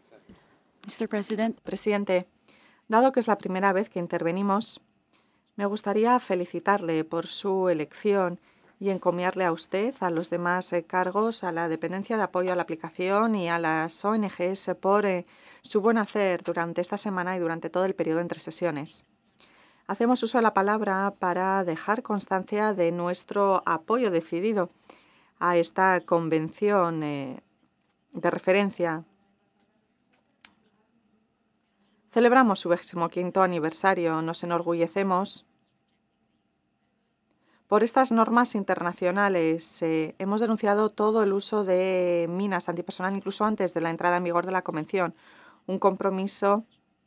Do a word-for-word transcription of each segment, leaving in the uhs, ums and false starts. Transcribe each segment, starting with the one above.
mister President, Presidente, dado que es la primera vez que intervenimos, me gustaría felicitarle por su elección y encomiarle a usted, a los demás eh, cargos, a la dependencia de apoyo a la aplicación y a las O N Ges por eh, su buen hacer durante esta semana y durante todo el periodo entre sesiones. Hacemos uso de la palabra para dejar constancia de nuestro apoyo decidido a esta convención eh, de referencia. Celebramos su vigésimoquinto aniversario, nos enorgullecemos por estas normas internacionales. Eh, hemos denunciado todo el uso de minas antipersonal incluso antes de la entrada en vigor de la Convención, un compromiso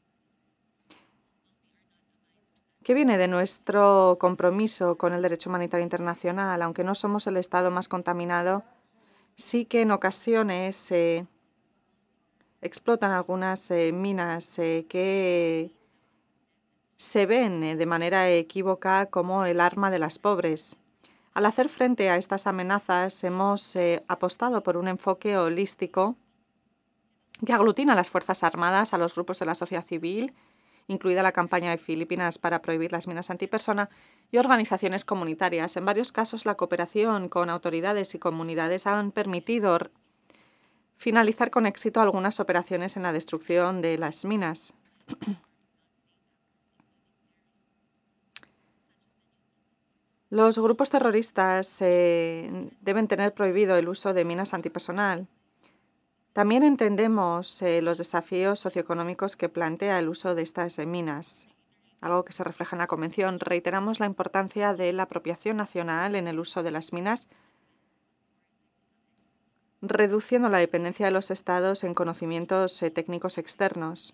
que viene de nuestro compromiso con el derecho humanitario internacional. Aunque no somos el Estado más contaminado, sí que en ocasiones se eh, explotan algunas eh, minas eh, que se ven eh, de manera equívoca como el arma de las pobres. Al hacer frente a estas amenazas, hemos eh, apostado por un enfoque holístico que aglutina a las Fuerzas Armadas, a los grupos de la sociedad civil, incluida la campaña de Filipinas para prohibir las minas antipersona, y organizaciones comunitarias. En varios casos, la cooperación con autoridades y comunidades han permitido finalizar con éxito algunas operaciones en la destrucción de las minas. Los grupos terroristas eh, deben tener prohibido el uso de minas antipersonal. También entendemos eh, los desafíos socioeconómicos que plantea el uso de estas eh, minas, algo que se refleja en la Convención. Reiteramos la importancia de la apropiación nacional en el uso de las minas, reduciendo la dependencia de los Estados en conocimientos eh, técnicos externos.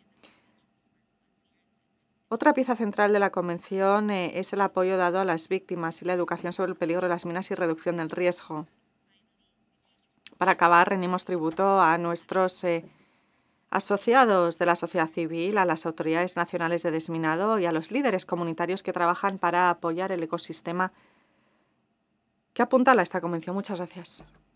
Otra pieza central de la Convención eh, es el apoyo dado a las víctimas y la educación sobre el peligro de las minas y reducción del riesgo. Para acabar, rendimos tributo a nuestros eh, asociados de la sociedad civil, a las autoridades nacionales de desminado y a los líderes comunitarios que trabajan para apoyar el ecosistema que apuntala esta Convención. Muchas gracias.